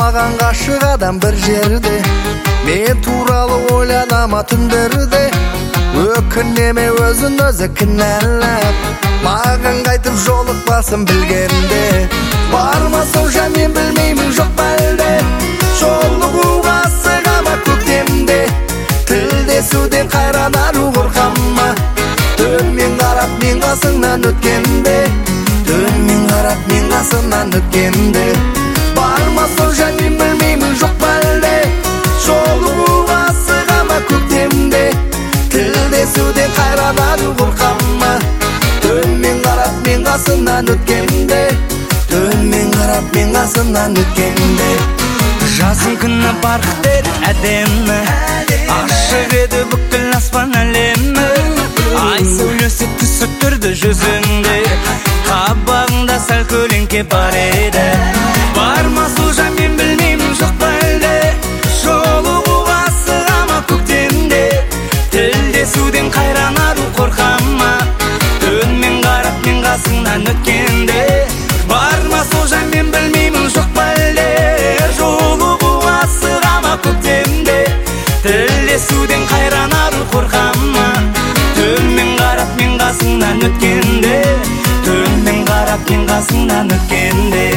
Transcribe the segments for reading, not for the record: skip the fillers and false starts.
маған ғашық адам бір жерде, мен туралы ойланама түндерде, өкінеме өзін өзі кінәлап, маған қайтып жолықпасын білгенде. Барма сонша мен білмеймін жоқ па әлде, жолығуға асығама көктемде, тілдесуден қайранару қорқама. Төмен қарап мен қасыңнан өткенде, төмен қарап мен қасыңнан өткенде. Барма сонша мен білмеймін жоқ па әлде, жолығуға асығама көктемде, тілдесуден қайранару қорқама. Төмен қарап мен қасыңнан өткенде, төмен қарап мен қасыңнан өткенде. Жазын күні барқыт еді әдемі, ашық еді бүкіл аспан әлемі. Ай сәулесі түсіп тұрды жүзіңде, қабағыңда сәл көлеңке бар еді. Барма сұлжа мен білмеймін жоқ па әлде, жолығуға асығама көктемде, тілдесуден қайранару қорқама. Төмен қарап мен қасыңнан өткенде. Барма сұлжа мен білмеймін жоқ па әлде, жолығуға асығама көктемде, тілдесуден қайранару қорқама. Төмен қарап мен қасыңнан өткенде, төмен қарап мен қасыңнан өткенде.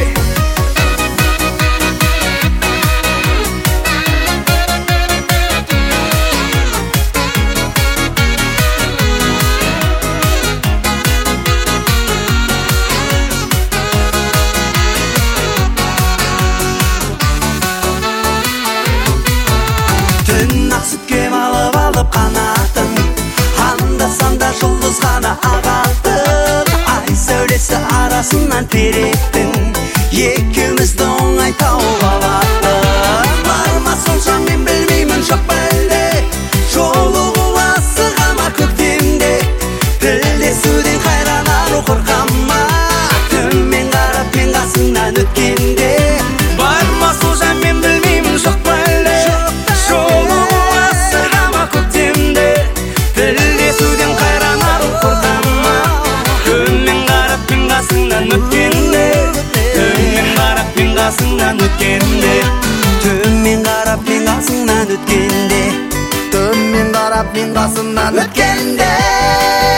Түн ақ сүтке малып алып қанатын, анда-санда жұлдыз ғана ағатын. Ай сәулесі арасынан теректің, екеумізді оңай тауып алатын. Барма сонша мен білмеймін жоқ па әлде, жолығуға асығама көктемде, тілдесуден қайранару қорқама. Төмен қарап мен қасыңнан өткенде. Барма сонша мен білмеймін жоқ па әлде, жолығуға асығама көктемде, тілдесуден қайранару қорқама. Төмен қарап мен қасыңнан өткенде, төмен қарап мен қасыңнан өткенде. Төмен қарап мен қасыңнан өткенде, Төмен қарап мен қасымнан өткенде.